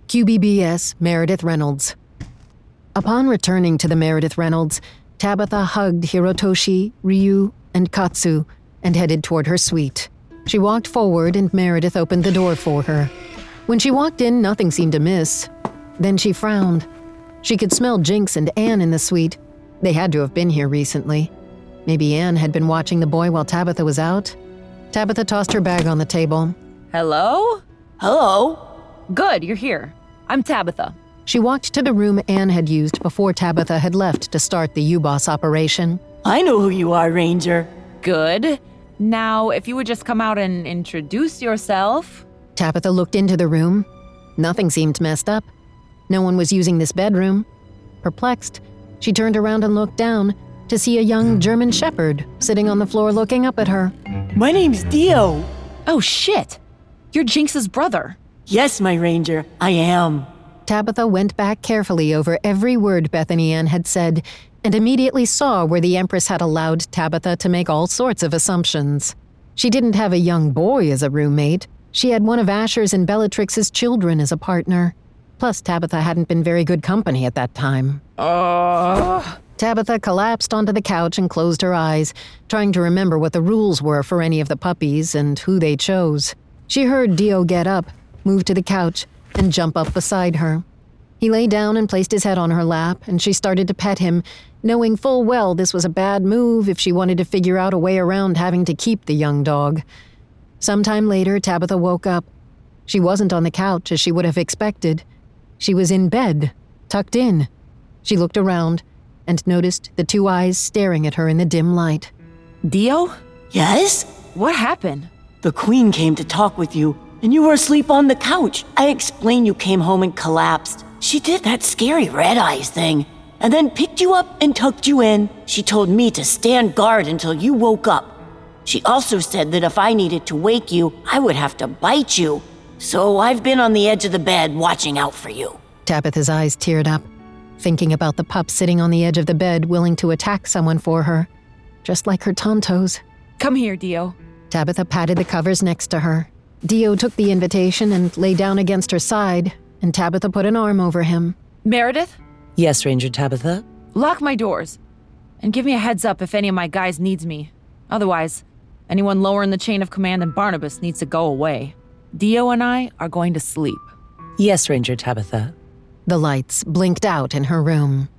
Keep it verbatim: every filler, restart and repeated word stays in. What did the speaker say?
Q B B S Meredith Reynolds. Upon returning to the Meredith Reynolds, Tabitha hugged Hirotoshi, Ryu, and Katsu and headed toward her suite. She walked forward and Meredith opened the door for her. When she walked in, nothing seemed amiss. Then she frowned. She could smell Jinx and Anne in the suite. They had to have been here recently. Maybe Anne had been watching the boy while Tabitha was out. Tabitha tossed her bag on the table. Hello? Hello? Good, you're here. I'm Tabitha. She walked to the room Anne had used before Tabitha had left to start the U boss operation. I know who you are, Ranger. Good. Now, if you would just come out and introduce yourself. Tabitha looked into the room. Nothing seemed messed up. No one was using this bedroom. Perplexed, she turned around and looked down to see a young German shepherd sitting on the floor looking up at her. My name's Dio. Oh, shit. You're Jinx's brother. Yes, my Ranger, I am. Tabitha went back carefully over every word Bethany Ann had said and immediately saw where the Empress had allowed Tabitha to make all sorts of assumptions. She didn't have a young boy as a roommate. She had one of Asher's and Bellatrix's children as a partner. Plus, Tabitha hadn't been very good company at that time. Uh... Tabitha collapsed onto the couch and closed her eyes, trying to remember what the rules were for any of the puppies and who they chose. She heard Dio get up, move to the couch, and jump up beside her. He lay down and placed his head on her lap, and she started to pet him, knowing full well this was a bad move if she wanted to figure out a way around having to keep the young dog. Sometime later, Tabitha woke up. She wasn't on the couch as she would have expected. She was in bed, tucked in. She looked around and noticed the two eyes staring at her in the dim light. Dio? Yes? What happened? The Queen came to talk with you, and you were asleep on the couch. I explained you came home and collapsed. She did that scary red eyes thing, and then picked you up and tucked you in. She told me to stand guard until you woke up. She also said that if I needed to wake you, I would have to bite you. So I've been on the edge of the bed watching out for you. Tabitha's eyes teared up, thinking about the pup sitting on the edge of the bed willing to attack someone for her, just like her Tontos. Come here, Dio. Tabitha patted the covers next to her. Dio took the invitation and lay down against her side, and Tabitha put an arm over him. Meredith? Yes, Ranger Tabitha? Lock my doors, and give me a heads up if any of my guys needs me. Otherwise, anyone lower in the chain of command than Barnabas needs to go away. Dio and I are going to sleep. Yes, Ranger Tabitha. The lights blinked out in her room.